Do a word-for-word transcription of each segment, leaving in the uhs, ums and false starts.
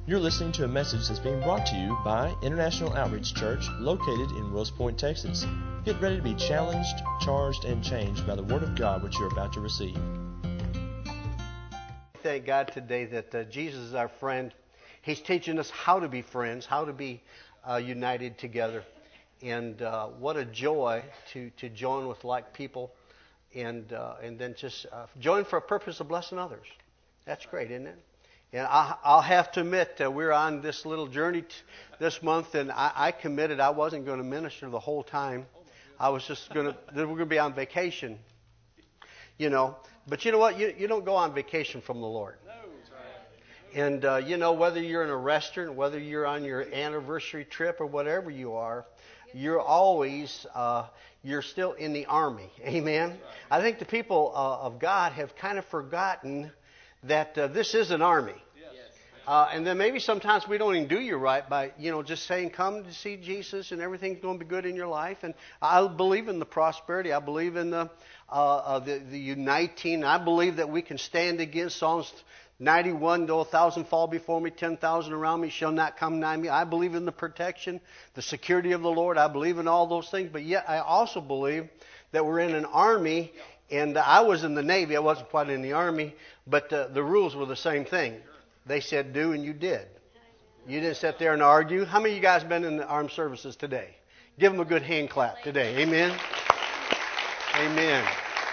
You're listening to a message that's being brought to you by International Outreach Church, located in Wills Point, Texas. Get ready to be challenged, charged, and changed by the Word of God which you're about to receive. Thank God today that uh, Jesus is our friend. He's teaching us how to be friends, how to be uh, united together. And uh, what a joy to, to join with like people and uh, and then just uh, join for a purpose of blessing others. That's great, isn't it? And I, I'll have to admit, uh, we're on this little journey t- this month, and I, I committed I wasn't going to minister the whole time. I was just going to, we're going to be on vacation, you know. But you know what? You, you don't go on vacation from the Lord. And, uh, you know, whether you're in a restaurant, whether you're on your anniversary trip or whatever you are, you're always, uh, you're still in the army. Amen? I think the people uh, of God have kind of forgotten that uh, this is an army. Uh, and then maybe sometimes we don't even do you right by, you know, just saying, come to see Jesus and everything's going to be good in your life. And I believe in the prosperity. I believe in the, uh, uh, the, the uniting. I believe that we can stand against Psalms ninety-one, though a thousand fall before me, ten thousand around me shall not come nigh me. I believe in the protection, the security of the Lord. I believe in all those things. But yet I also believe that we're in an army. And I was in the Navy. I wasn't quite in the Army. But uh, the rules were the same thing. They said do and you did. You didn't sit there and argue. How many of you guys been in the armed services today? Give them a good hand clap today. Amen? Amen.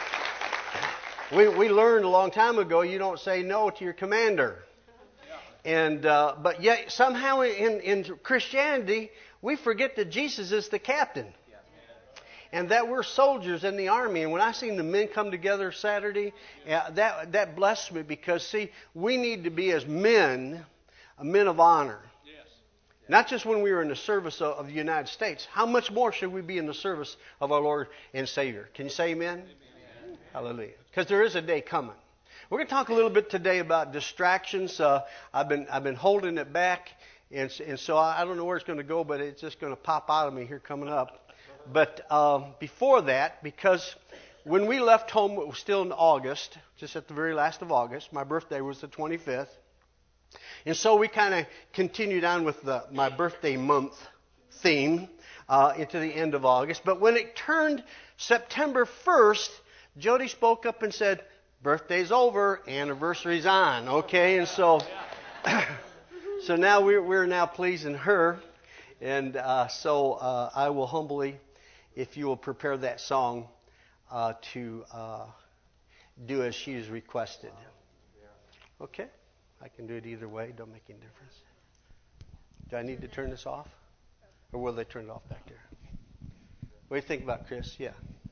We we learned a long time ago you don't say no to your commander. And uh, but yet somehow in, in Christianity we forget that Jesus is the captain. And that we're soldiers in the army. And when I seen the men come together Saturday, uh, that that blessed me because, see, we need to be as men, men of honor. Yes. Not just when we were in the service of, of the United States. How much more should we be in the service of our Lord and Savior? Can you say amen? Amen. Hallelujah. Because there is a day coming. We're going to talk a little bit today about distractions. Uh, I've been I've been holding it back. And, and so I, I don't know where it's going to go, but it's just going to pop out of me here coming up. But um, before that, because when we left home, it was still in August, just at the very last of August. My birthday was the twenty-fifth. And so we kind of continued on with the, my birthday month theme uh, into the end of August. But when it turned September first, Jody spoke up and said, birthday's over, anniversary's on. Okay, and so so now we're, we're now pleasing her. And uh, so uh, I will humbly, if you will prepare that song uh, to uh, do as she has requested. Okay? I can do it either way. Don't make any difference. Do I need to turn this off? Or will they turn it off back there? What do you think about, Chris? Yeah.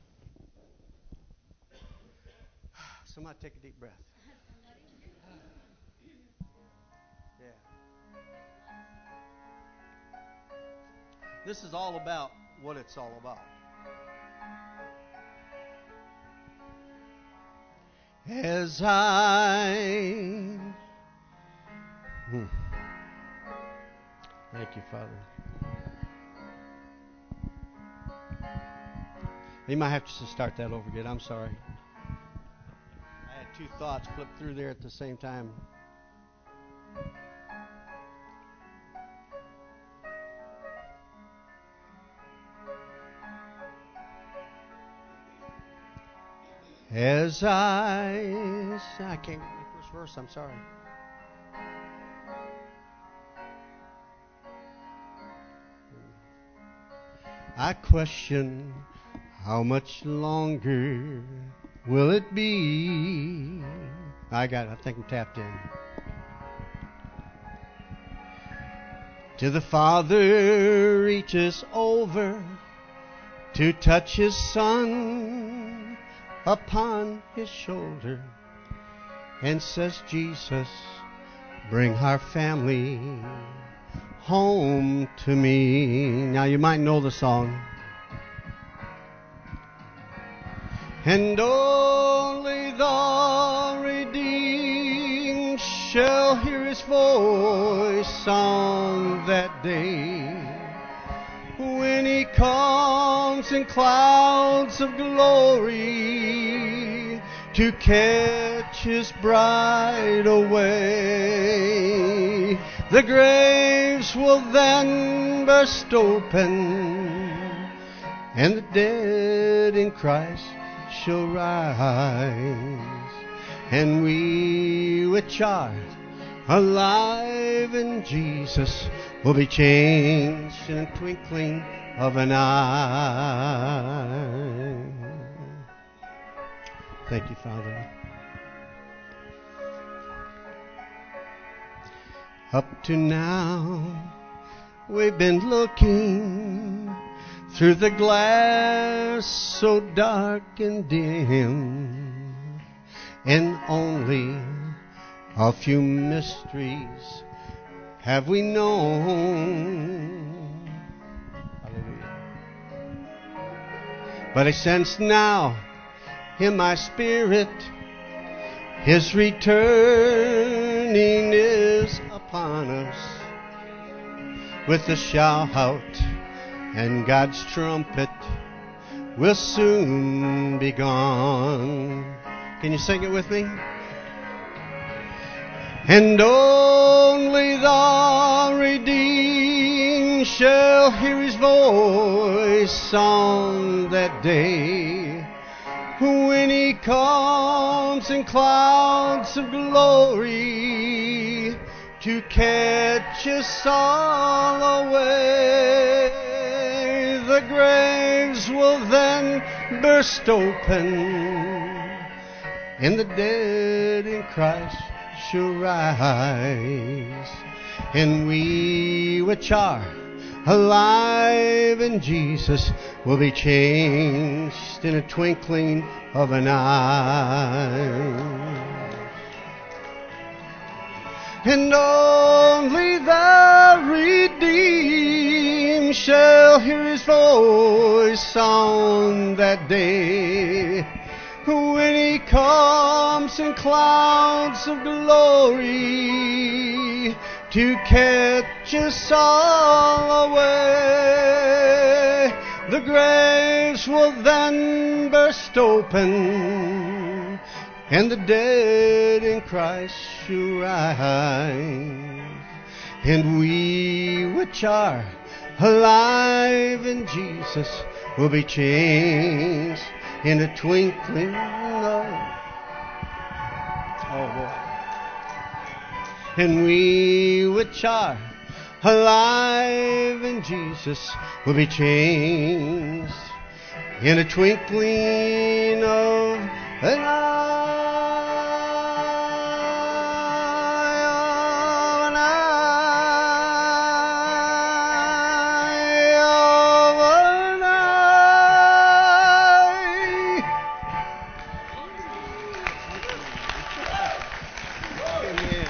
Somebody take a deep breath. Yeah. This is all about what it's all about. As I... Hmm. Thank you, Father. You might have to start that over again. I'm sorry. I had two thoughts flip through there at the same time. As I... I can't get my first verse. I'm sorry. I question how much longer will it be? I got it. I think I'm tapped in. Till the Father reaches over to touch His Son upon His shoulder and says, Jesus, bring our family home to me. Now you might know the song. And only the redeemed shall hear His voice on that day, when He comes in clouds of glory to catch His bride away. The graves will then burst open, and the dead in Christ shall rise, and we which are alive in Jesus will be changed in a twinkling of an eye. Thank you, Father. Up to now, we've been looking through the glass so dark and dim, and only a few mysteries have we known. Hallelujah. But I sense now in my spirit His returning is upon us with a shout, and God's trumpet will soon be gone. Can you sing it with me? And only the redeemed shall hear His voice on that day, when He comes in clouds of glory to catch us all away. The graves will then burst open, and the dead in Christ shall rise, and we which are alive in Jesus will be changed in a twinkling of an eye. And only the redeemed shall hear His voice on that day, when He comes in clouds of glory to catch us all away. The graves will then burst open, and the dead in Christ shall rise, and we which are alive in Jesus will be changed in a twinkling of, oh boy. And we which are alive in Jesus will be changed in a twinkling of an eye. An eye of an eye. Amen.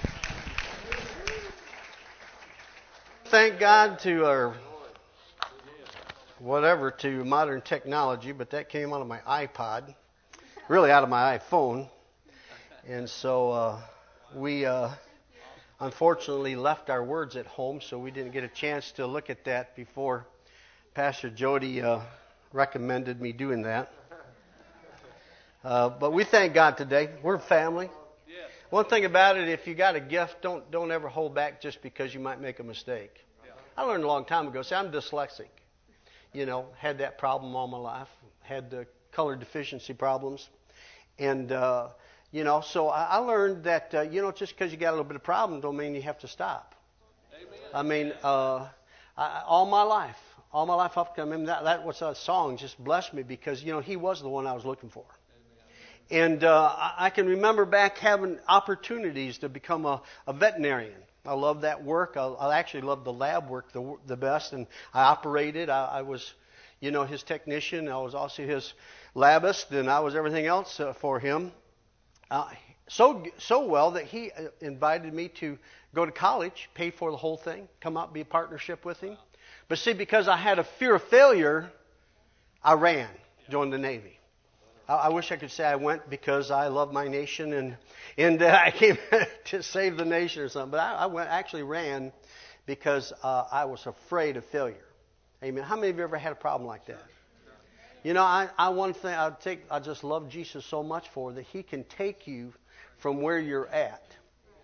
Thank God to our whatever to modern technology, but that came out of my iPod, really out of my iPhone, and so uh, we uh, unfortunately left our words at home, so we didn't get a chance to look at that before Pastor Jody uh, recommended me doing that. Uh, but we thank God today. We're family. One thing about it, if you got a gift, don't don't ever hold back just because you might make a mistake. I learned a long time ago. See, I'm dyslexic. You know, had that problem all my life. Had the color deficiency problems, and uh, you know, so I, I learned that uh, you know, just because you got a little bit of problem, don't mean you have to stop. Amen. I mean, uh, I, all my life, all my life up to I mean, that that was a song just blessed me because you know He was the one I was looking for. And uh, I can remember back having opportunities to become a, a veterinarian. I love that work. I, I actually love the lab work the, the best. And I operated. I, I was, you know, his technician. I was also his labist, and I was everything else uh, for him. Uh, so so well that he invited me to go to college, pay for the whole thing, come out and be a partnership with him. But see, because I had a fear of failure, I ran, joined the Navy. I wish I could say I went because I love my nation and and uh, I came to save the nation or something. But I, I went actually ran because uh, I was afraid of failure. Amen. How many of you ever had a problem like that? You know, I, I one thing I take I just love Jesus so much for that He can take you from where you're at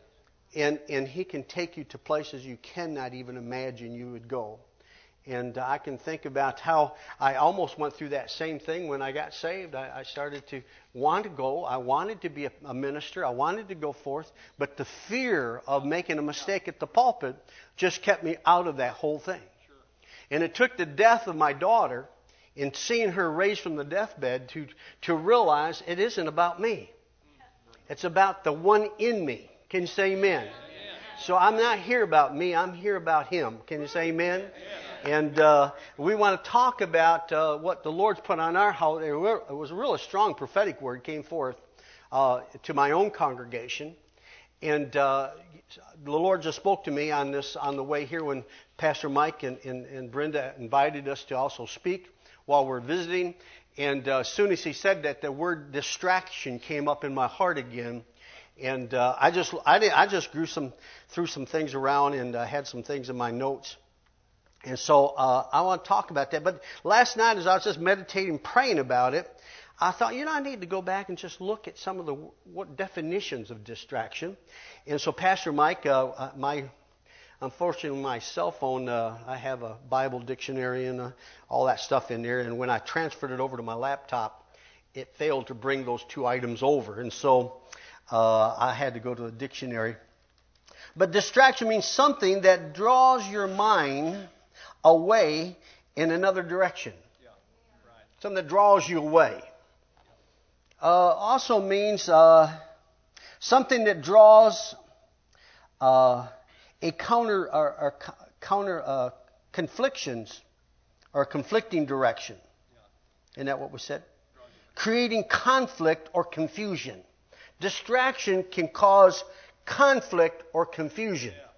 And, and He can take you to places you cannot even imagine you would go. And uh, I can think about how I almost went through that same thing when I got saved. I, I started to want to go. I wanted to be a, a minister. I wanted to go forth. But the fear of making a mistake at the pulpit just kept me out of that whole thing. Sure. And it took the death of my daughter and seeing her raised from the deathbed to, to realize it isn't about me. It's about the one in me. Can you say amen? Amen. So I'm not here about me. I'm here about Him. Can you say amen? Amen. And uh, we want to talk about uh, what the Lord's put on our heart. It was a really strong prophetic word came forth uh, to my own congregation. And uh, the Lord just spoke to me on this on the way here when Pastor Mike and, and, and Brenda invited us to also speak while we're visiting. And uh, as soon as he said that, the word distraction came up in my heart again. And uh, I just I, did, I just grew some threw some things around and uh, had some things in my notes. And so uh, I want to talk about that. But last night as I was just meditating, praying about it, I thought, you know, I need to go back and just look at some of the what definitions of distraction. And so Pastor Mike, uh, my unfortunately my cell phone, uh, I have a Bible dictionary and uh, all that stuff in there. And when I transferred it over to my laptop, it failed to bring those two items over. And so uh, I had to go to the dictionary. But distraction means something that draws your mind away in another direction. Yeah, right. Something that draws you away. Uh, also means uh, something that draws uh, a counter or, or counter uh, conflictions or conflicting direction. Yeah. Isn't that what we said? Creating conflict or confusion. Distraction can cause conflict or confusion. Yeah.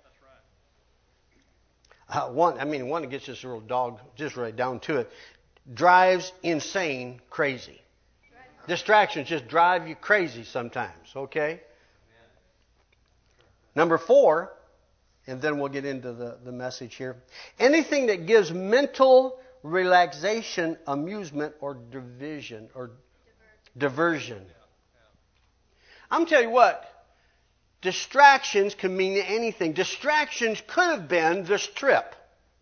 Uh, one, I mean, one that gets this little dog just right down to it, drives insane crazy. Distractions just drive you crazy sometimes, okay? Number four, and then we'll get into the, the message here. Anything that gives mental relaxation, amusement, or division, or diversion. I'm telling you what, distractions can mean anything. Distractions could have been this trip.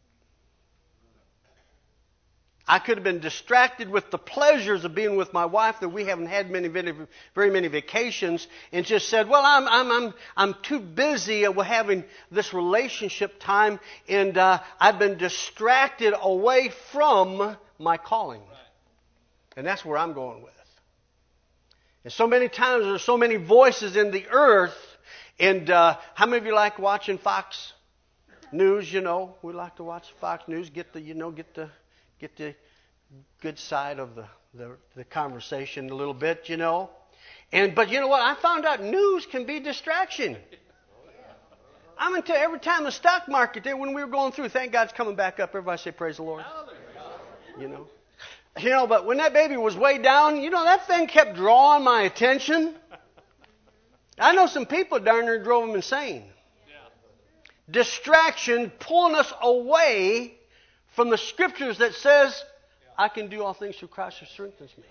I could have been distracted with the pleasures of being with my wife, that we haven't had many, very many vacations, and just said, well, I'm, I'm, I'm, I'm too busy with having this relationship time, and uh, I've been distracted away from my calling. And that's where I'm going with. And so many times there's so many voices in the earth. And uh, how many of you like watching Fox News? You know, we like to watch Fox News. Get the, you know, get the, get the good side of the, the, the conversation a little bit. You know, and but you know what? I found out news can be distraction. I'm gonna tell you, every time the stock market there when we were going through, thank God it's coming back up. Everybody say praise the Lord. You know, you know, but when that baby was way down, you know, that thing kept drawing my attention. I know some people down there drove them insane. Yeah. Distraction pulling us away from the scriptures that says, yeah, I can do all things through Christ who strengthens me.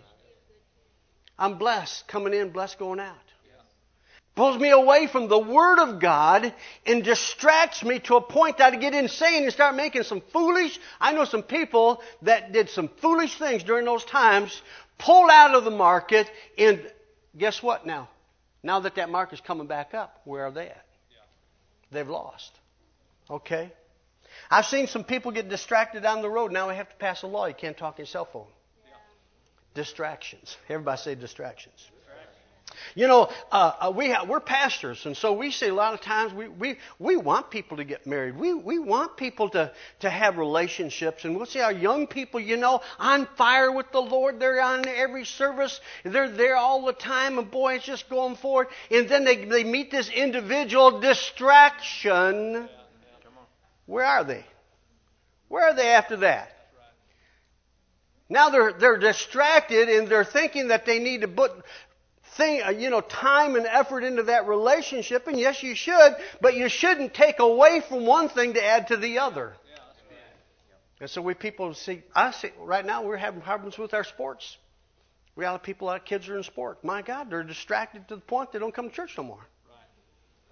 I'm blessed coming in, blessed going out. Yeah. Pulls me away from the Word of God and distracts me to a point that I get insane and start making some foolish. I know some people that did some foolish things during those times, pulled out of the market, and guess what now? Now that that market's coming back up, where are they at? Yeah. They've lost. Okay? I've seen some people get distracted down the road. Now we have to pass a law. You can't talk on your cell phone. Yeah. Distractions. Everybody say distractions. Distractions. You know, uh, uh, we have, we're pastors, and so we say a lot of times we, we, we want people to get married. We we want people to, to have relationships. And we'll see our young people, you know, on fire with the Lord. They're on every service. They're there all the time, and boy, it's just going forward. And then they, they meet this individual distraction. Yeah, yeah. Where are they? Where are they after that? Now they're they're distracted, and they're thinking that they need to put thing, you know, time and effort into that relationship, and yes, you should, but you shouldn't take away from one thing to add to the other. Yeah, that's right. And so we people see, I see, right now we're having problems with our sports. We have people, our kids are in sport. My God, they're distracted to the point they don't come to church no more. Right.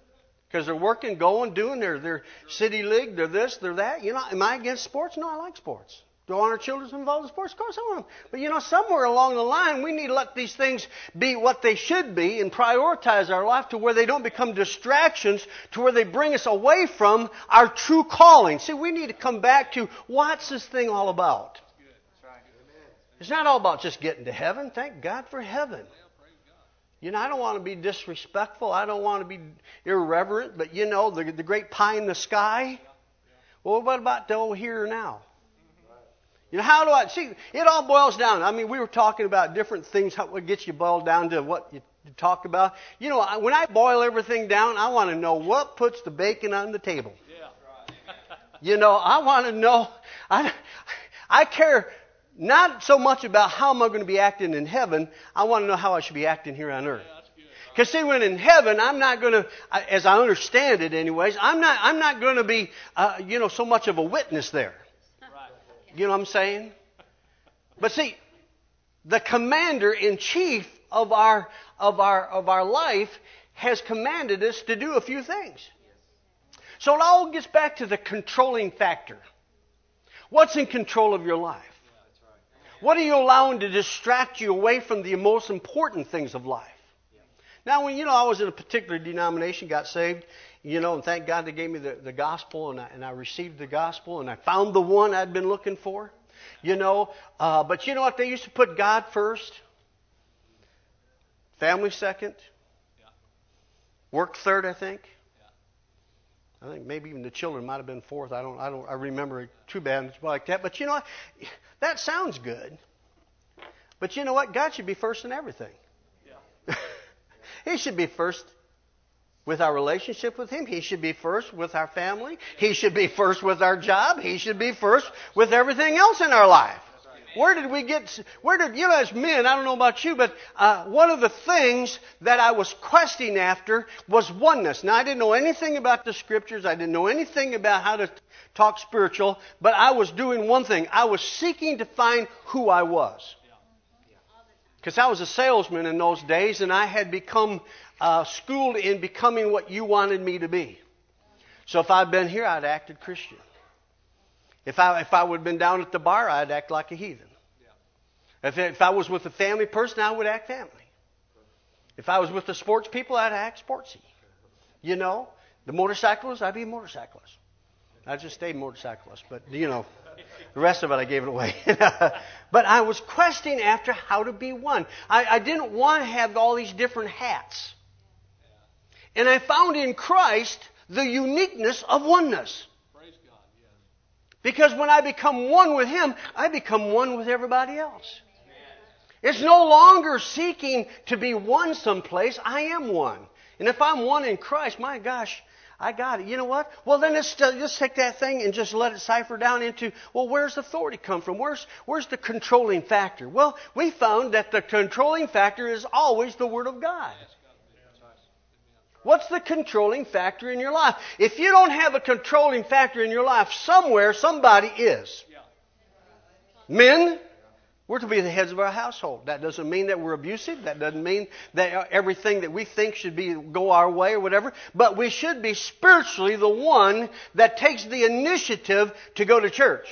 Because they're working, going, doing their, their city league, they're this, they're that. You know, am I against sports? No, I like sports. Do I want our children involved in sports? Of course I want them. But you know, somewhere along the line, we need to let these things be what they should be and prioritize our life to where they don't become distractions, to where they bring us away from our true calling. See, we need to come back to what's this thing all about? It's not all about just getting to heaven. Thank God for heaven. You know, I don't want to be disrespectful. I don't want to be irreverent. But you know, the, the great pie in the sky. Well, what about the old here and now? You know, how do I, see, it all boils down. I mean, we were talking about different things, how it gets you boiled down to what you, you talk about. You know, I, when I boil everything down, I want to know what puts the bacon on the table. Yeah. You know, I want to know, I, I care not so much about how am I going to be acting in heaven, I want to know how I should be acting here on earth. Because see, when in heaven, I'm not going to, as I understand it anyways, I'm not, I'm not going to be, uh, you know, so much of a witness there. You know what I'm saying? But see, the commander-in-chief of our of our of our life has commanded us to do a few things. So it all gets back to the controlling factor. What's in control of your life? What are you allowing to distract you away from the most important things of life? Now, when you know I was in a particular denomination, got saved, you know, and thank God they gave me the, the gospel, and I, and I received the gospel, and I found the one I'd been looking for, you know. Uh, but you know what? They used to put God first, family second, work third, I think. I think maybe even the children might have been fourth. I don't, I don't, I remember it too bad like that. But you know what? That sounds good. But you know what? God should be first in everything. Yeah. He should be first with our relationship with Him. He should be first with our family. He should be first with our job. He should be first with everything else in our life. Where did we get, where did, you know, as men, I don't know about you, but uh, one of the things that I was questing after was oneness. Now, I didn't know anything about the Scriptures. I didn't know anything about how to talk spiritual, but I was doing one thing. I was seeking to find who I was. Because I was a salesman in those days, and I had become uh, schooled in becoming what you wanted me to be. So if I'd been here, I'd acted Christian. If I if I would have been down at the bar, I'd act like a heathen. If if I was with a family person, I would act family. If I was with the sports people, I'd act sportsy. You know, the motorcyclists, I'd be a motorcyclist. I just stayed motorcyclist, but you know, the rest of it I gave it away. But I was questing after how to be one. I, I didn't want to have all these different hats. And I found in Christ the uniqueness of oneness. Praise God, yes. Because when I become one with Him, I become one with everybody else. Amen. It's no longer seeking to be one someplace. I am one. And if I'm one in Christ, my gosh, I got it. You know what? Well, then let's just take that thing and just let it cipher down into, well, where's authority come from? Where's, where's the controlling factor? Well, we found that the controlling factor is always the Word of God. What's the controlling factor in your life? If you don't have a controlling factor in your life, somewhere somebody is. Men, we're to be the heads of our household. That doesn't mean that we're abusive. That doesn't mean that everything that we think should be go our way or whatever. But we should be spiritually the one that takes the initiative to go to church.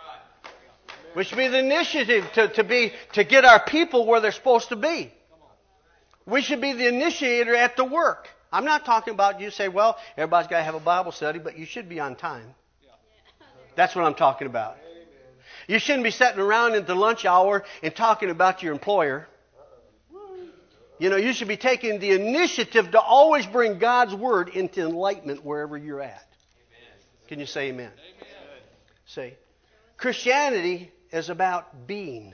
We should be the initiative to, to be to get our people where they're supposed to be. We should be the initiator at the work. I'm not talking about you say, well, everybody's got to have a Bible study, but you should be on time. That's what I'm talking about. You shouldn't be sitting around at the lunch hour and talking about your employer. You know, you should be taking the initiative to always bring God's Word into enlightenment wherever you're at. Can you say amen? Say, Christianity is about being.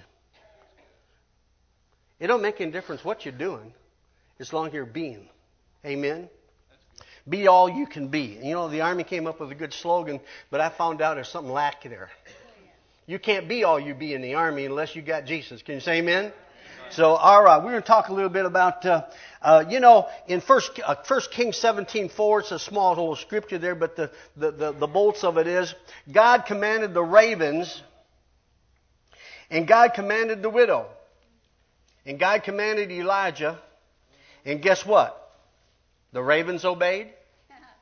It don't make any difference what you're doing as long as you're being. Amen? Be all you can be. You know, the Army came up with a good slogan, but I found out there's something lacking there. You can't be all you be in the Army unless you got Jesus. Can you say amen? So, all right, we're going to talk a little bit about, uh, uh, you know, in First uh, First Kings seventeen four, it's a small little scripture there, but the, the, the, the bolts of it is, God commanded the ravens, and God commanded the widow, and God commanded Elijah, and guess what? The ravens obeyed,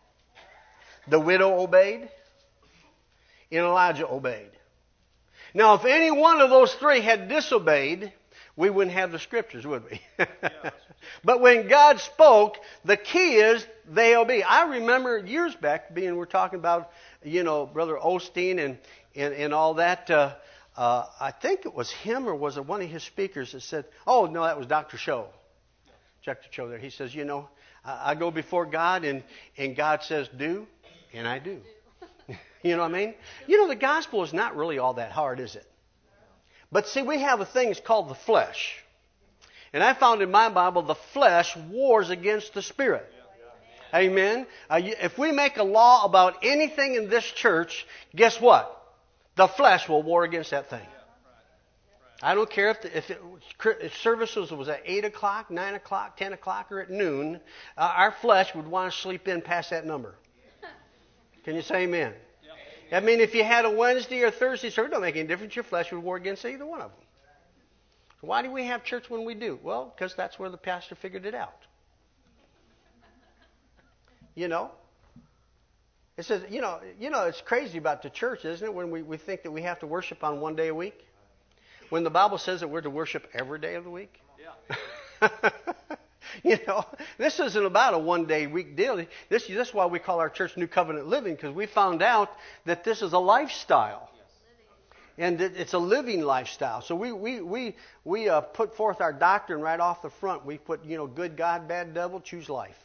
The widow obeyed, and Elijah obeyed. Now, if any one of those three had disobeyed, we wouldn't have the scriptures, would we? But when God spoke, the key is they obey. I remember years back, being we're talking about, you know, Brother Osteen and and, and all that. Uh, uh, I think it was him or was it one of his speakers that said, "Oh no, that was Doctor Cho." Doctor Cho there. He says, "You know, I, I go before God and and God says do, and I do." You know what I mean? You know, the gospel is not really all that hard, is it? But see, we have a thing that's called the flesh. And I found in my Bible, the flesh wars against the spirit. Amen? Uh, if we make a law about anything in this church, guess what? The flesh will war against that thing. I don't care if, the, if, it, if services was at eight o'clock, nine o'clock, ten o'clock, or at noon, uh, our flesh would want to sleep in past that number. Can you say amen? I mean, if you had a Wednesday or Thursday service, it don't make any difference. Your flesh would war against either one of them. So why do we have church when we do? Well, because that's where the pastor figured it out. You know? It says, you know, you know, it's crazy about the church, isn't it, when we, we think that we have to worship on one day a week? When the Bible says that we're to worship every day of the week? Yeah. You know, this isn't about a one-day week deal. This, this is why we call our church New Covenant Living, because we found out that this is a lifestyle. And it's a living lifestyle. So we we we we uh, put forth our doctrine right off the front. We put, you know, good God, bad devil, choose life.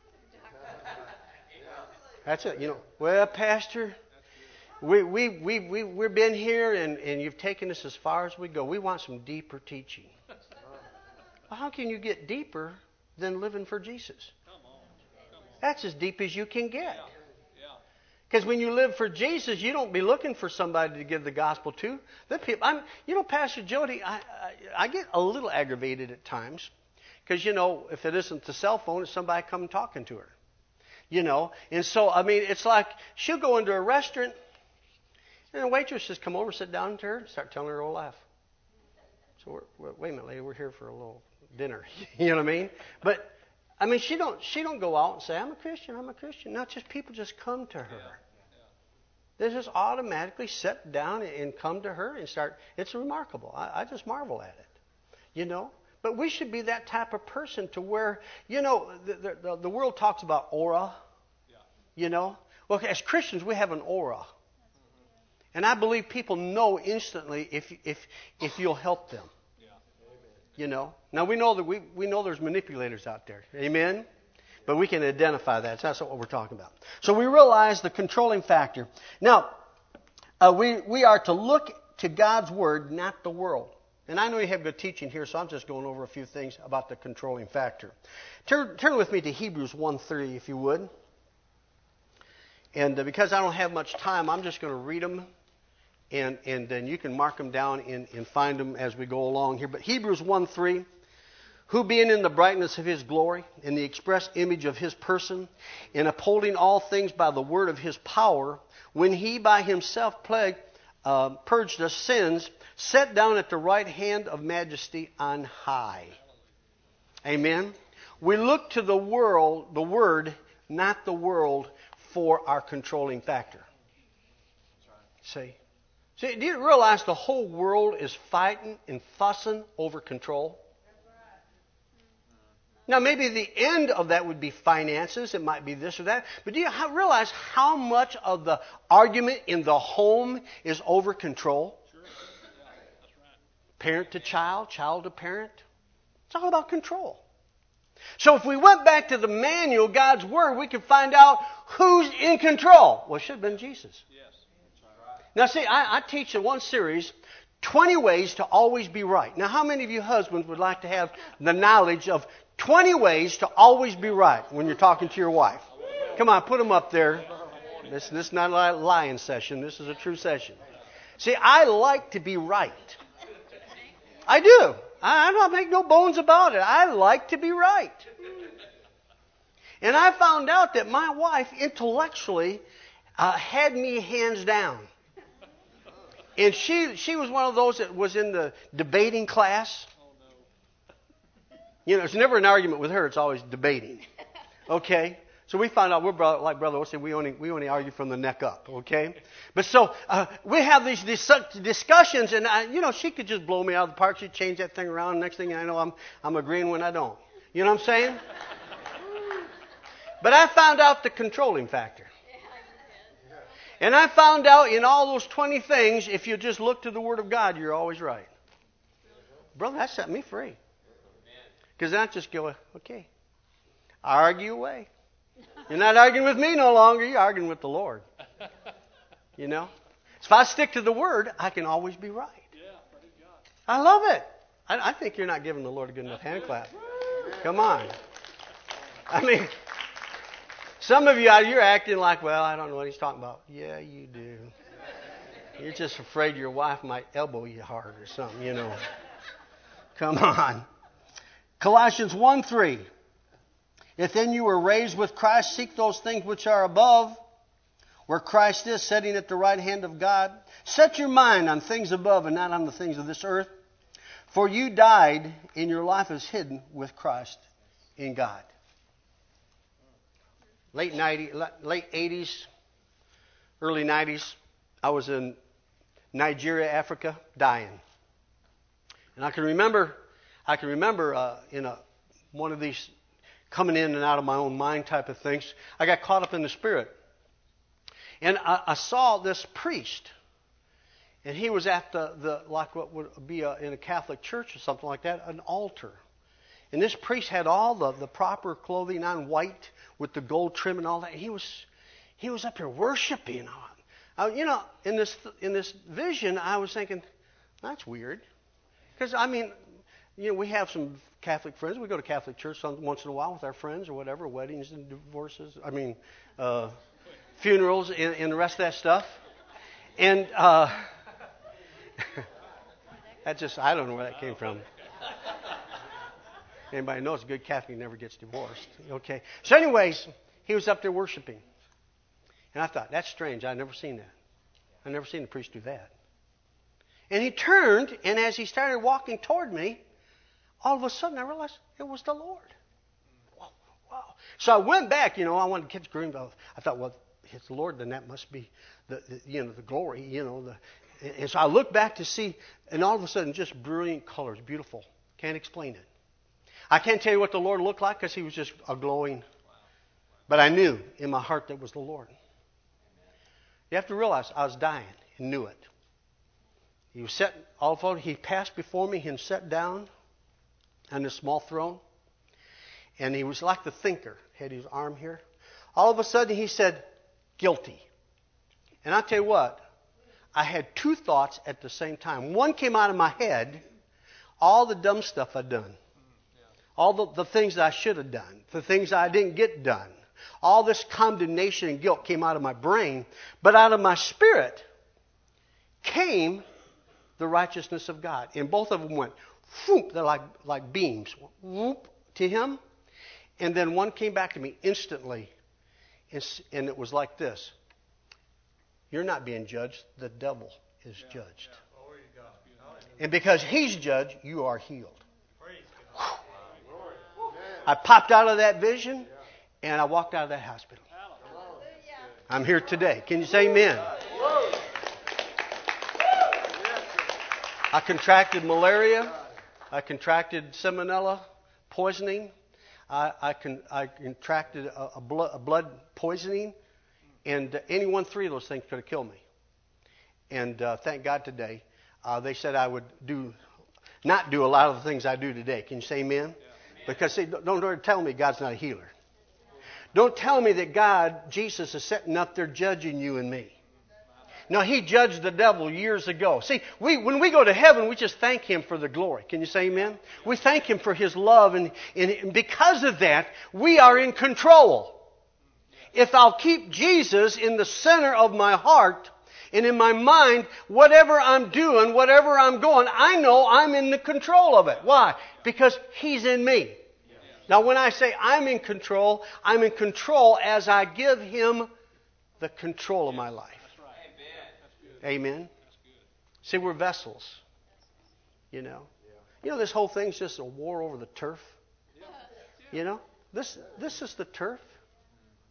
That's it. You know, well, Pastor, we we we we we've been here and, and you've taken us as far as we go. We want some deeper teaching. Well, how can you get deeper than living for Jesus? That's as deep as you can get. Because when you live for Jesus, you don't be looking for somebody to give the gospel to. The people, I'm, you know, Pastor Jody, I, I, I get a little aggravated at times. Because, you know, if it isn't the cell phone, it's somebody come talking to her. You know, and so, I mean, it's like she'll go into a restaurant and the waitress just come over, sit down to her, and start telling her a laugh. So, we're, we're, wait a minute, lady, we're here for a little dinner. You know what I mean? But, I mean, she don't she don't go out and say, I'm a Christian, I'm a Christian. Not just people just come to her. Yeah. Yeah. They just automatically sit down and come to her and start. It's remarkable. I, I just marvel at it. You know? But we should be that type of person to where, you know, the, the, the world talks about aura. Yeah. You know? Well, as Christians, we have an aura. Mm-hmm. And I believe people know instantly if if if you'll help them. You know. Now we know that we, we know there's manipulators out there. Amen? But we can identify that. That's not what we're talking about. So we realize the controlling factor. Now, uh, we, we are to look to God's Word, not the world. And I know you have good teaching here, so I'm just going over a few things about the controlling factor. Turn, turn with me to Hebrews one three, if you would. And uh, because I don't have much time, I'm just going to read them. And, and then you can mark them down and, and find them as we go along here. But Hebrews one three, who being in the brightness of His glory, in the express image of His person, in upholding all things by the word of His power, when He by Himself plagued, uh, purged us sins, sat down at the right hand of majesty on high. Amen? We look to the world, the Word, not the world, for our controlling factor. See? See, do you realize the whole world is fighting and fussing over control? Now, maybe the end of that would be finances. It might be this or that. But do you realize how much of the argument in the home is over control? Sure. Yeah, that's right. Parent to child, child to parent. It's all about control. So if we went back to the manual, God's Word, we could find out who's in control. Well, it should have been Jesus. Yes. Now, see, I, I teach in one series twenty ways to always be right. Now, how many of you husbands would like to have the knowledge of twenty ways to always be right when you're talking to your wife? Come on, put them up there. This, this is not a lying session. This is a true session. See, I like to be right. I do. I, I don't make no bones about it. I like to be right. And I found out that my wife intellectually uh, had me hands down. And she she was one of those that was in the debating class. You know, it's never an argument with her. It's always debating. Okay? So we found out we're brother, like Brother Orson, we only we only argue from the neck up, okay? But so uh, we have these, these discussions, and I, you know, she could just blow me out of the park. She'd change that thing around. And next thing I know, I'm I'm agreeing when I don't. You know what I'm saying? But I found out the controlling factor. And I found out in all those twenty things, if you just look to the Word of God, you're always right. Brother, that set me free. Because I just go, okay, argue away. You're not arguing with me no longer. You're arguing with the Lord. You know? So if I stick to the Word, I can always be right. I love it. I, I think you're not giving the Lord a good enough hand clap. Come on. I mean, some of you, you're acting like, well, I don't know what he's talking about. Yeah, you do. You're just afraid your wife might elbow you hard or something, you know. Come on. Colossians one three. If then you were raised with Christ, seek those things which are above, where Christ is, sitting at the right hand of God. Set your mind on things above and not on the things of this earth. For you died, and your life is hidden with Christ in God. Late nineties, late eighties, early nineties, I was in Nigeria, Africa, dying. And I can remember, I can remember uh, in a one of these coming in and out of my own mind type of things, I got caught up in the Spirit. And I, I saw this priest, and he was at the, the like what would be a, in a Catholic church or something like that, an altar. And this priest had all the, the proper clothing on, white with the gold trim and all that. He was he was up here worshiping. I, you know, in this in this vision, I was thinking, that's weird, because I mean, you know, we have some Catholic friends. We go to Catholic church some, once in a while with our friends or whatever, weddings and divorces. I mean, uh, funerals and, and the rest of that stuff. And uh, that just I don't know where that came from. Anybody knows a good Catholic never gets divorced. Okay. So anyways, he was up there worshiping. And I thought, that's strange. I've never seen that. I've never seen a priest do that. And he turned, and as he started walking toward me, all of a sudden I realized it was the Lord. Wow. Wow. So I went back, you know, I wanted to catch green. I thought, well, if it's the Lord, then that must be the, the you know, the glory, you know. The, and so I looked back to see, and all of a sudden just brilliant colors, beautiful. Can't explain it. I can't tell you what the Lord looked like because he was just a glowing. But I knew in my heart that was the Lord. You have to realize I was dying and knew it. He was set, all of a sudden, he passed before me and sat down on a small throne. And he was like the thinker, had his arm here. All of a sudden he said, guilty. And I'll tell you what, I had two thoughts at the same time. One came out of my head, all the dumb stuff I'd done. All the, the things that I should have done, the things I didn't get done. All this condemnation and guilt came out of my brain, but out of my spirit came the righteousness of God. And both of them went, whoop, they're like, like beams, whoop, to him. And then one came back to me instantly, and, and it was like this. You're not being judged, the devil is judged. And because he's judged, you are healed. I popped out of that vision, and I walked out of that hospital. I'm here today. Can you say amen? I contracted malaria. I contracted salmonella poisoning. I, I, con, I contracted a, a, blood, a blood poisoning. And any one, three of those things could have killed me. And uh, thank God today, uh, they said I would do, not do a lot of the things I do today. Can you say amen? Because see, don't, don't tell me God's not a healer. Don't tell me that God, Jesus, is sitting up there judging you and me. No, he judged the devil years ago. See, we, when we go to heaven, we just thank him for the glory. Can you say amen? We thank him for his love, and, and because of that, we are in control. If I'll keep Jesus in the center of my heart and in my mind, whatever I'm doing, whatever I'm going, I know I'm in the control of it. Why? Because he's in me. Now, when I say I'm in control, I'm in control as I give him the control of my life. Amen. See, we're vessels. You know. You know, this whole thing's just a war over the turf. You know, this this is the turf.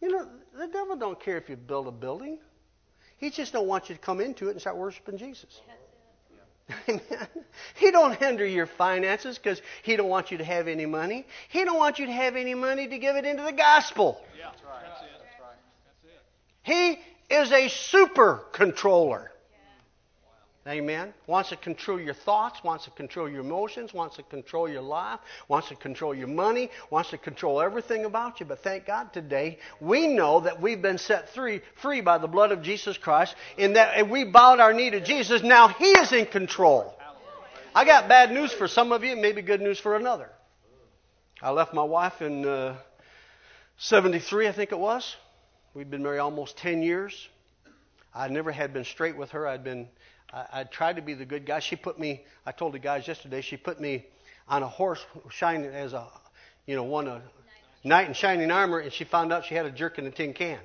You know, the devil don't care if you build a building. He just don't want you to come into it and start worshiping Jesus. Amen. He don't hinder your finances because he don't want you to have any money. He don't want you to have any money to give it into the gospel. Yeah, that's right. That's it. That's right. That's it. He is a super controller. Amen. Wants to control your thoughts, wants to control your emotions, wants to control your life, wants to control your money, wants to control everything about you. But thank God today, we know that we've been set free, free by the blood of Jesus Christ, in that if we bowed our knee to Jesus, now He is in control. I got bad news for some of you, maybe good news for another. I left my wife in uh, seventy-three, I think it was. We'd been married almost ten years. I never had been straight with her. I'd been... I, I tried to be the good guy. She put me, I told the guys yesterday, she put me on a horse shining as a, you know, one a knight in shining armor, and she found out she had a jerk in a tin can.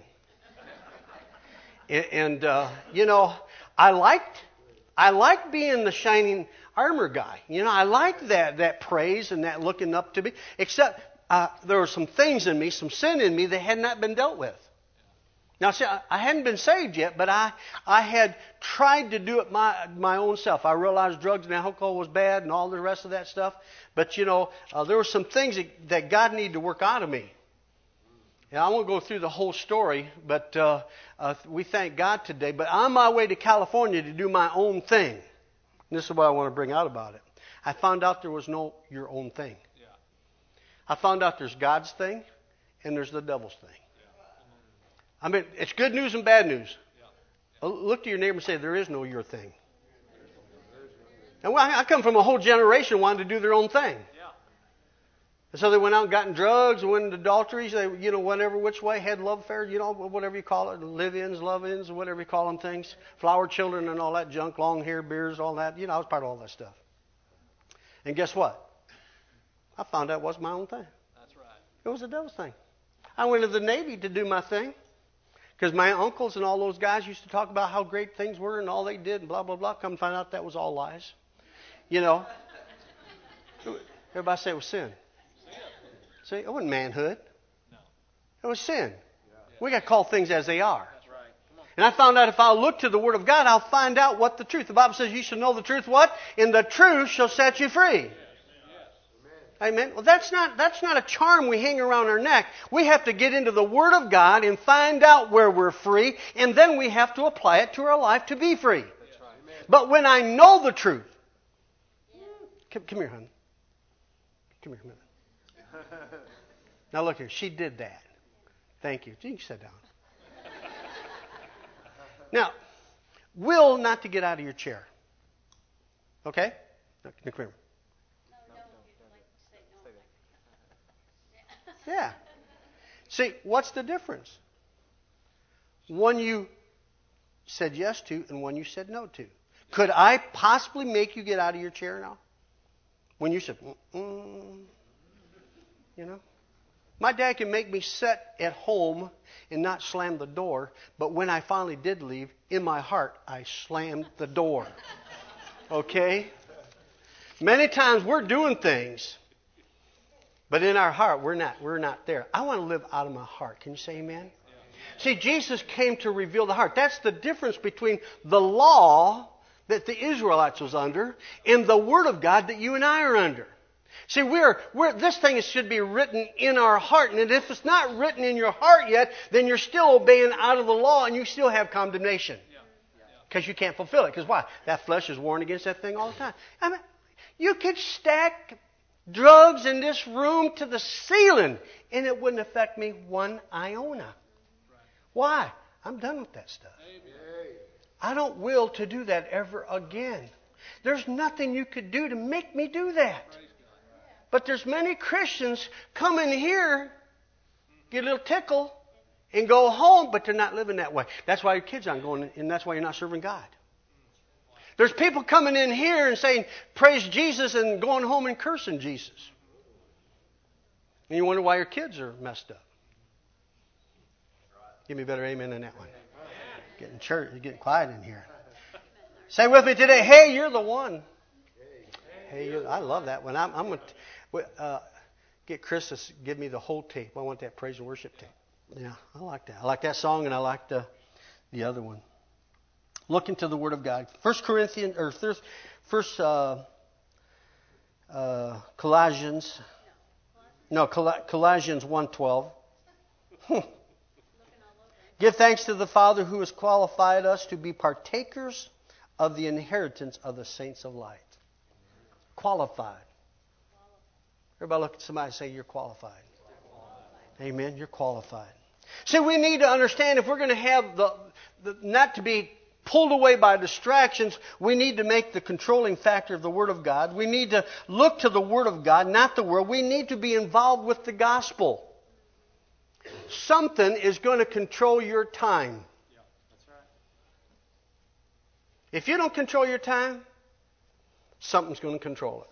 and, and uh, you know, I liked, I liked being the shining armor guy. You know, I liked that, that praise and that looking up to me, except uh, there were some things in me, some sin in me that had not been dealt with. Now, see, I hadn't been saved yet, but I, I had tried to do it my my own self. I realized drugs and alcohol was bad and all the rest of that stuff. But, you know, uh, there were some things that, that God needed to work out of me. And I won't go through the whole story, but uh, uh, we thank God today. But on my way to California to do my own thing, and this is what I want to bring out about it, I found out there was no your own thing. Yeah. I found out there's God's thing and there's the devil's thing. I mean, it's good news and bad news. Yeah. Look to your neighbor and say, there is no your thing. And I come from a whole generation wanting to do their own thing. Yeah. And so they went out and got in drugs, went into adulteries, they, you know, whatever which way, had love affairs, you know, whatever you call it, live-ins, love-ins, whatever you call them things, flower children and all that junk, long hair, beards, all that. You know, I was part of all that stuff. And guess what? I found out it wasn't my own thing. That's right. It was the devil's thing. I went to the Navy to do my thing. Because my uncles and all those guys used to talk about how great things were and all they did and blah, blah, blah. Come find out that was all lies. You know. Everybody say it was sin. See, it wasn't manhood. No. It was sin. Yeah. We got to call things as they are. That's right. Come on. And I found out if I look to the Word of God, I'll find out what the truth. The Bible says you shall know the truth what? And the truth shall set you free. Amen. Well, that's not that's not a charm we hang around our neck. We have to get into the Word of God and find out where we're free, and then we have to apply it to our life to be free. That's right. But when I know the truth, come, come here, honey. Come here a minute. Now look here. She did that. Thank you. You can sit down. Now, will not to get out of your chair. Okay? Now, come here. Yeah. See, what's the difference? One you said yes to and one you said no to. Could I possibly make you get out of your chair now? When you said, mm, you know? My dad can make me sit at home and not slam the door, but when I finally did leave, in my heart, I slammed the door. Okay? Many times we're doing things, but in our heart, we're not, we're not there. I want to live out of my heart. Can you say amen? Yeah. See, Jesus came to reveal the heart. That's the difference between the law that the Israelites was under and the Word of God that you and I are under. See, we're, we're, this thing should be written in our heart. And if it's not written in your heart yet, then you're still obeying out of the law and you still have condemnation. Because you can't fulfill it. Because why? That flesh is warring against that thing all the time. I mean, you could stack drugs in this room to the ceiling, and it wouldn't affect me one iota. Why? I'm done with that stuff. I don't will to do that ever again. There's nothing you could do to make me do that. But there's many Christians come in here, get a little tickle, and go home, but they're not living that way. That's why your kids aren't going, and that's why you're not serving God. There's people coming in here and saying, praise Jesus, and going home and cursing Jesus. And you wonder why your kids are messed up. Give me a better amen than that one. Getting church, getting quiet in here. Say with me today, hey, you're the one. Hey, you're, I love that one. I'm, I'm going to uh, get Chris to give me the whole tape. I want that praise and worship tape. Yeah, I like that. I like that song, and I like the the other one. Look into the Word of God. First Corinthians or first, first uh, uh, Colossians. No, Colossians one twelve. Give thanks to the Father who has qualified us to be partakers of the inheritance of the saints of light. Qualified. Everybody look at somebody and say, you're qualified. Amen. You're qualified. See, we need to understand if we're going to have the, the not to be pulled away by distractions, we need to make the controlling factor of the Word of God. We need to look to the Word of God, not the world. We need to be involved with the gospel. Something is going to control your time. Yeah, that's right. If you don't control your time, something's going to control it.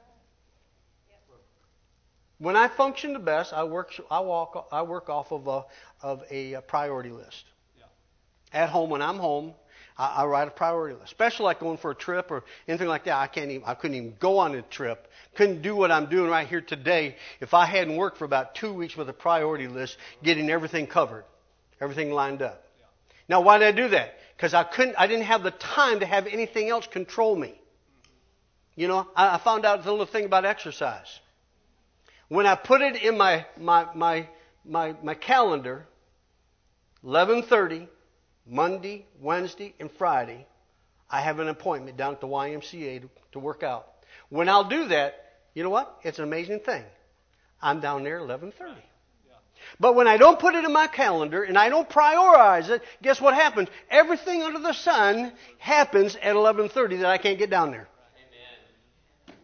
When I function the best, I work. I walk. I work off of a of a priority list. Yeah. At home, when I'm home, I, I write a priority list. Especially like going for a trip or anything like that. I can't even. I couldn't even go on a trip. Couldn't do what I'm doing right here today if I hadn't worked for about two weeks with a priority list, getting everything covered, everything lined up. Yeah. Now, why did I do that? Because I couldn't. I didn't have the time to have anything else control me. You know, I, I found out the little thing about exercise. When I put it in my my my my, my calendar, eleven thirty, Monday, Wednesday, and Friday, I have an appointment down at the Y M C A to, to work out. When I'll do that, you know what? It's an amazing thing. I'm down there eleven thirty. Yeah. But when I don't put it in my calendar and I don't prioritize it, guess what happens? Everything under the sun happens at eleven thirty that I can't get down there. Amen.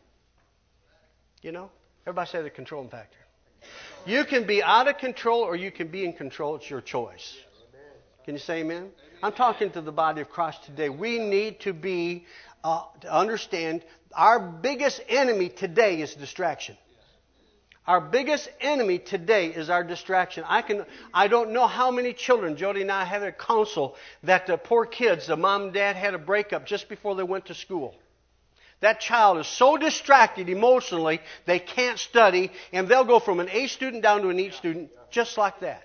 You know? Everybody say the controlling factor. You can be out of control or you can be in control. It's your choice. Can you say amen? I'm talking to the body of Christ today. We need to be, uh, to understand our biggest enemy today is distraction. Our biggest enemy today is our distraction. I can, I don't know how many children, Jody and I had a counsel that the poor kids, the mom and dad had a breakup just before they went to school. That child is so distracted emotionally, they can't study, and they'll go from an A student down to an E student just like that.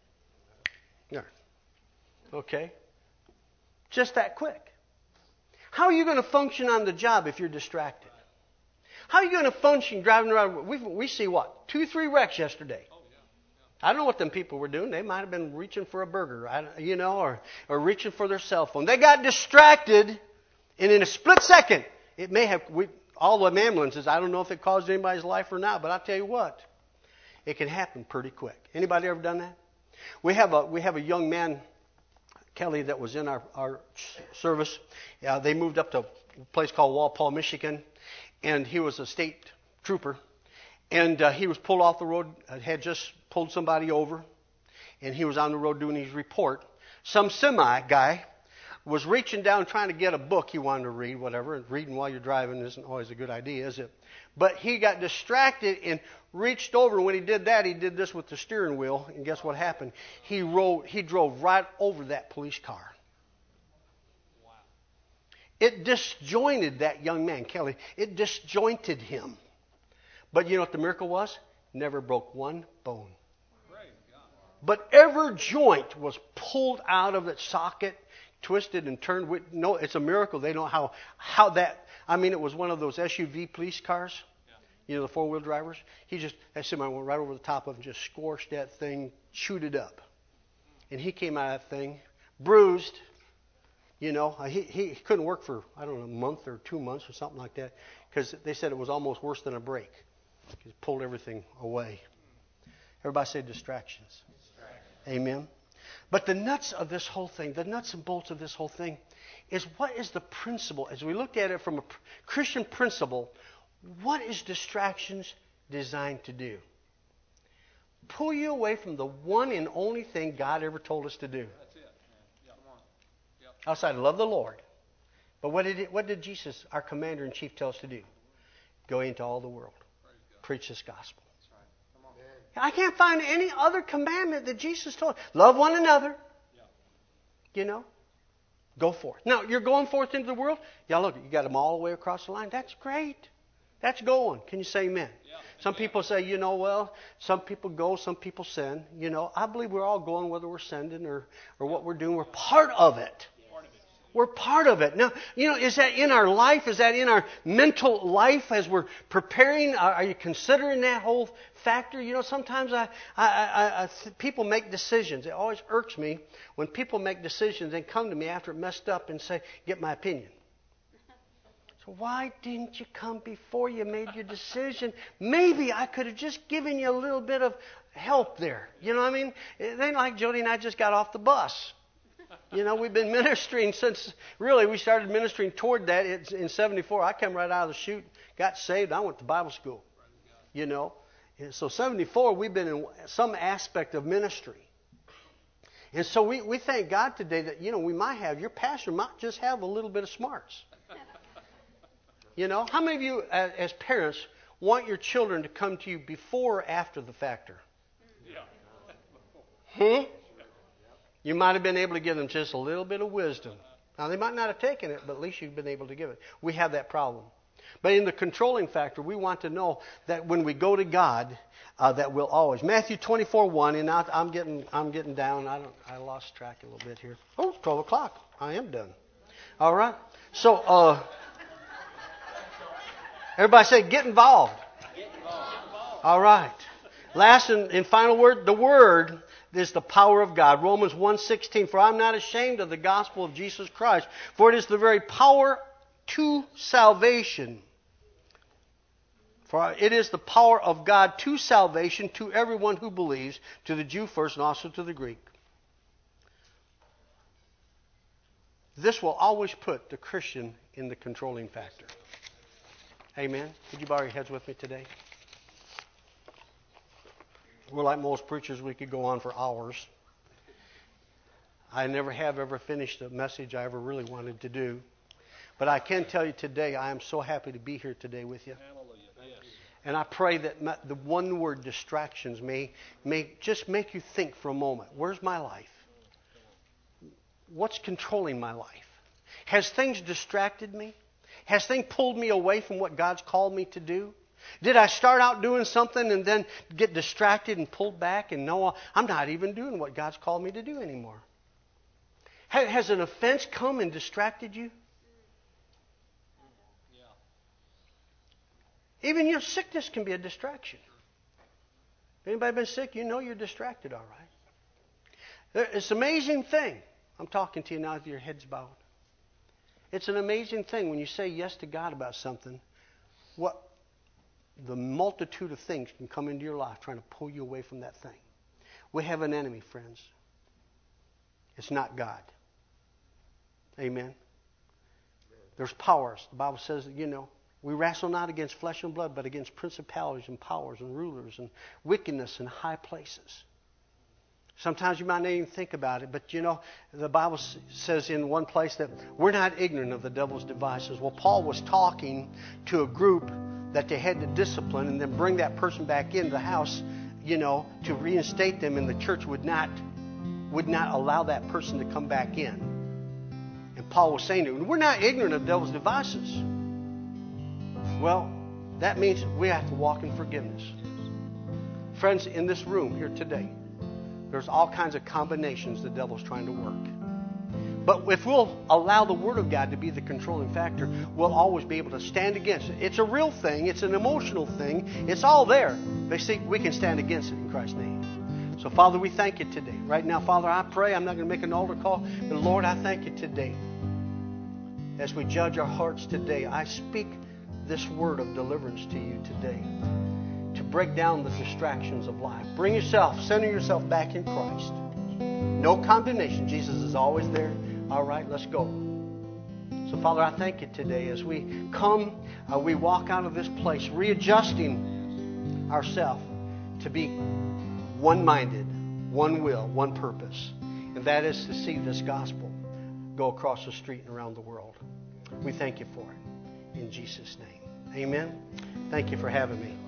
Yeah. Okay? Just that quick. How are you going to function on the job if you're distracted? How are you going to function driving around? We, we see what? Two, three wrecks yesterday. I don't know what them people were doing. They might have been reaching for a burger, you know, or, or reaching for their cell phone. They got distracted, and in a split second, it may have, we, all the ambulances, I don't know if it caused anybody's life or not, but I'll tell you what, it can happen pretty quick. Anybody ever done that? We have a we have a young man, Kelly, that was in our, our service. Uh, they moved up to a place called Walpole, Michigan, and he was a state trooper. And uh, he was pulled off the road, uh, had just pulled somebody over, and he was on the road doing his report. Some semi guy was reaching down trying to get a book he wanted to read, whatever. And reading while you're driving isn't always a good idea, is it? But he got distracted and reached over. When he did that, he did this with the steering wheel. And guess what happened? He rode, he drove right over that police car. Wow. It disjointed that young man, Kelly. It disjointed him. But you know what the miracle was? Never broke one bone. Praise God. But every joint was pulled out of its socket, twisted and turned. With, no, it's a miracle. They know how how that. I mean, it was one of those S U V police cars. Yeah. You know, the four wheel drivers. He just that somebody went right over the top of him, just scorched that thing, chewed it up, and he came out of that thing bruised. You know, he he couldn't work for I don't know a month or two months or something like that because they said it was almost worse than a break. He pulled everything away. Everybody say distractions. Distraction. Amen. But the nuts of this whole thing, the nuts and bolts of this whole thing, is what is the principle? As we looked at it from a Christian principle, what is distractions designed to do? Pull you away from the one and only thing God ever told us to do. That's it. Yeah. Come on. Yep. Outside, love the Lord. But what did it, what did Jesus, our commander in chief, tell us to do? Go into all the world. Preach this gospel. That's right. Come on. I can't find any other commandment that Jesus told. Love one another. Yeah. You know, go forth. Now, you're going forth into the world. Yeah, look, you got them all the way across the line. That's great. That's going. Can you say amen? Yeah. Some people say, you know, well, some people go, some people sin. You know, I believe we're all going, whether we're sending or, or what we're doing. We're part of it. We're part of it. Now, you know, is that in our life? Is that in our mental life as we're preparing? Are, are you considering that whole factor? You know, sometimes I, I, I, I, people make decisions. It always irks me when people make decisions and come to me after it messed up and say, get my opinion. So why didn't you come before you made your decision? Maybe I could have just given you a little bit of help there. You know what I mean? It ain't like Jody and I just got off the bus. You know, we've been ministering since, really, we started ministering toward that it's in seventy-four. I came right out of the chute, got saved. I went to Bible school, you know. And so seventy-four, we've been in some aspect of ministry. And so we, we thank God today that, you know, we might have, your pastor might just have a little bit of smarts. You know, how many of you as, as parents want your children to come to you before or after the factor? Yeah. Hmm? You might have been able to give them just a little bit of wisdom. Now, they might not have taken it, but at least you've been able to give it. We have that problem. But in the controlling factor, we want to know that when we go to God, uh, that we'll always. Matthew twenty-four one, and I, I'm getting I'm getting down. I don't I lost track a little bit here. Oh, it's twelve o'clock. I am done. All right. So, uh, everybody say, get involved. Get involved. All right. Last and, and final word, the Word is the power of God. Romans one sixteen, for I'm not ashamed of the gospel of Jesus Christ, for it is the very power to salvation. For it is the power of God to salvation to everyone who believes, to the Jew first and also to the Greek. This will always put the Christian in the controlling factor. Amen. Would you bow your heads with me today? We're like most preachers, we could go on for hours. I never have ever finished a message I ever really wanted to do. But I can tell you today, I am so happy to be here today with you. Hallelujah. Yes. And I pray that my, the one word distractions may, may just make you think for a moment. Where's my life? What's controlling my life? Has things distracted me? Has things pulled me away from what God's called me to do? Did I start out doing something and then get distracted and pulled back and know I'm not even doing what God's called me to do anymore? Has an offense come and distracted you? Yeah. Even your sickness can be a distraction. Anybody been sick? You know you're distracted, all right. It's an amazing thing. I'm talking to you now with your heads bowed. It's an amazing thing when you say yes to God about something. What the multitude of things can come into your life trying to pull you away from that thing. We have an enemy, friends. It's not God. Amen. There's powers. The Bible says that, you know, we wrestle not against flesh and blood, but against principalities and powers and rulers and wickedness in high places. Sometimes you might not even think about it, but you know, the Bible says in one place that we're not ignorant of the devil's devices. Well, Paul was talking to a group that they had to discipline and then bring that person back into the house, you know, to reinstate them, and the church would not would not allow that person to come back in. And Paul was saying to them, we're not ignorant of the devil's devices. Well, that means we have to walk in forgiveness. Friends, in this room here today, there's all kinds of combinations the devil's trying to work. But if we'll allow the Word of God to be the controlling factor, we'll always be able to stand against it. It's a real thing. It's an emotional thing. It's all there. But see, we can stand against it in Christ's name. So, Father, we thank you today. Right now, Father, I pray. I'm not going to make an altar call. But, Lord, I thank you today. As we judge our hearts today, I speak this word of deliverance to you today. To break down the distractions of life. Bring yourself, center yourself back in Christ. No condemnation. Jesus is always there. All right, let's go. So, Father, I thank you today as we come, uh, we walk out of this place, readjusting ourselves to be one-minded, one will, one purpose. And that is to see this gospel go across the street and around the world. We thank you for it. In Jesus' name. Amen. Thank you for having me.